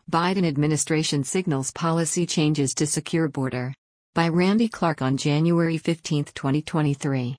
Biden administration signals policy changes to secure border. By Randy Clark on January 15, 2023.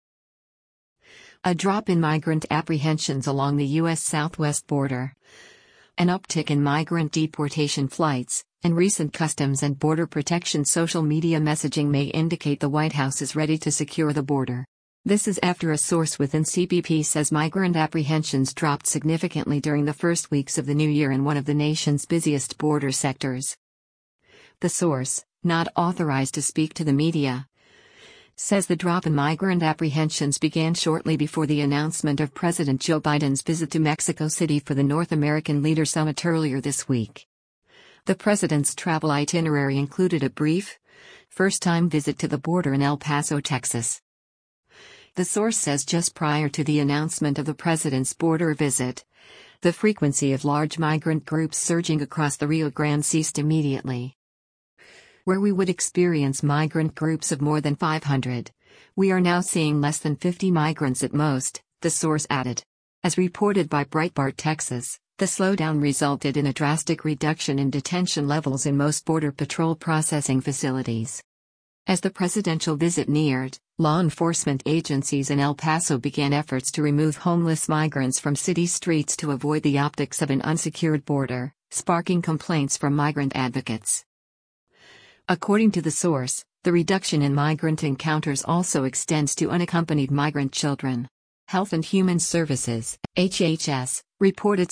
A drop in migrant apprehensions along the U.S. southwest border. An uptick in migrant deportation flights, and recent Customs and Border Protection social media messaging may indicate the White House is ready to secure the border. This is after a source within CBP says migrant apprehensions dropped significantly during the first weeks of the new year in one of the nation's busiest border sectors. The source, not authorized to speak to the media, says the drop in migrant apprehensions began shortly before the announcement of President Joe Biden's visit to Mexico City for the North American Leader Summit earlier this week. The president's travel itinerary included a brief, first-time visit to the border in El Paso, Texas. The source says just prior to the announcement of the president's border visit, the frequency of large migrant groups surging across the Rio Grande ceased immediately. Where we would experience migrant groups of more than 500, we are now seeing less than 50 migrants at most, the source added. As reported by Breitbart Texas, the slowdown resulted in a drastic reduction in detention levels in most Border Patrol processing facilities. As the presidential visit neared, law enforcement agencies in El Paso began efforts to remove homeless migrants from city streets to avoid the optics of an unsecured border, sparking complaints from migrant advocates. According to the source, the reduction in migrant encounters also extends to unaccompanied migrant children. Health and Human Services, HHS, reported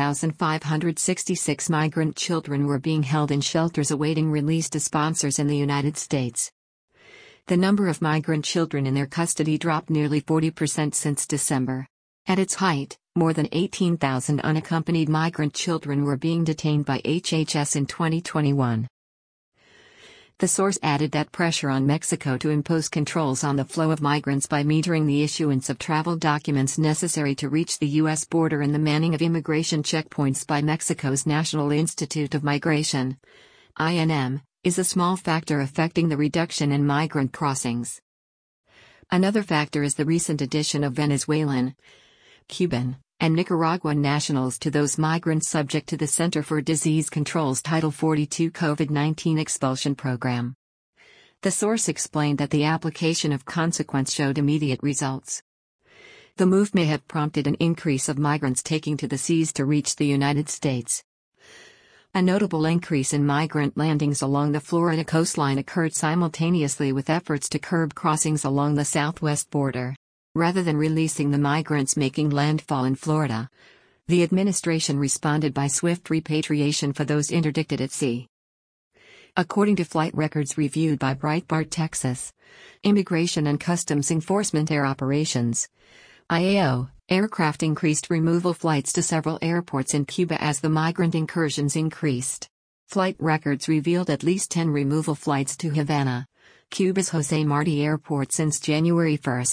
6,566 migrant children were being held in shelters awaiting release to sponsors in the United States. The number of migrant children in their custody dropped nearly 40% since December. At its height, more than 18,000 unaccompanied migrant children were being detained by HHS in 2021. The source added that pressure on Mexico to impose controls on the flow of migrants by metering the issuance of travel documents necessary to reach the U.S. border and the manning of immigration checkpoints by Mexico's National Institute of Migration, INM, is a small factor affecting the reduction in migrant crossings. Another factor is the recent addition of Venezuelan, Cuban, and Nicaraguan nationals to those migrants subject to the Center for Disease Control's Title 42 COVID-19 expulsion program. The source explained that the application of consequence showed immediate results. The move may have prompted an increase of migrants taking to the seas to reach the United States. A notable increase in migrant landings along the Florida coastline occurred simultaneously with efforts to curb crossings along the southwest border. Rather than releasing the migrants making landfall in Florida, the administration responded by swift repatriation for those interdicted at sea. According to flight records reviewed by Breitbart Texas, Immigration and Customs Enforcement Air Operations, IAO, aircraft increased removal flights to several airports in Cuba as the migrant incursions increased. Flight records revealed at least 10 removal flights to Havana, Cuba's José Martí Airport since January 1.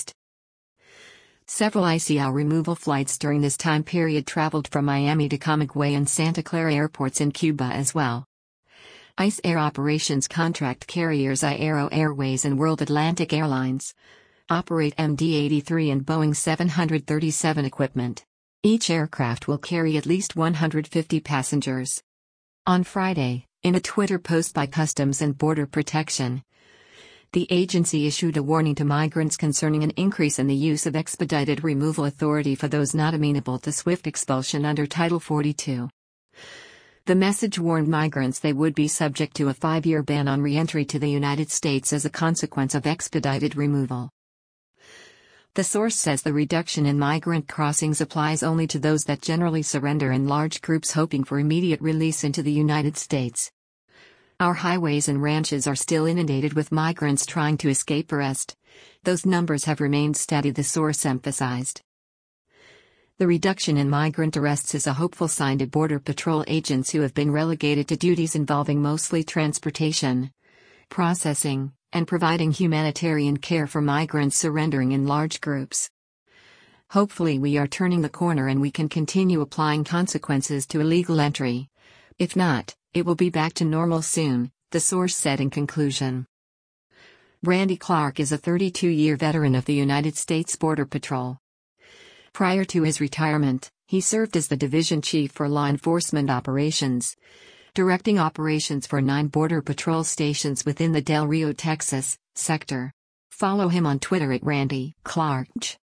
Several ICAO removal flights during this time period traveled from Miami to Camagüey and Santa Clara airports in Cuba as well. ICE Air Operations contract carriers Aero Airways and World Atlantic Airlines operate MD-83 and Boeing 737 equipment. Each aircraft will carry at least 150 passengers. On Friday, in a Twitter post by Customs and Border Protection, the agency issued a warning to migrants concerning an increase in the use of expedited removal authority for those not amenable to swift expulsion under Title 42. The message warned migrants they would be subject to a 5-year ban on re-entry to the United States as a consequence of expedited removal. The source says the reduction in migrant crossings applies only to those that generally surrender in large groups hoping for immediate release into the United States. Our highways and ranches are still inundated with migrants trying to escape arrest. Those numbers have remained steady, the source emphasized. The reduction in migrant arrests is a hopeful sign to Border Patrol agents who have been relegated to duties involving mostly transportation, processing, and providing humanitarian care for migrants surrendering in large groups. Hopefully we are turning the corner and we can continue applying consequences to illegal entry. If not, it will be back to normal soon, the source said in conclusion. Randy Clark is a 32-year veteran of the United States Border Patrol. Prior to his retirement, He served as the division chief for law enforcement operations, directing operations for 9 border patrol stations within the Del Rio, Texas, sector. Follow him on Twitter at Randy Clark.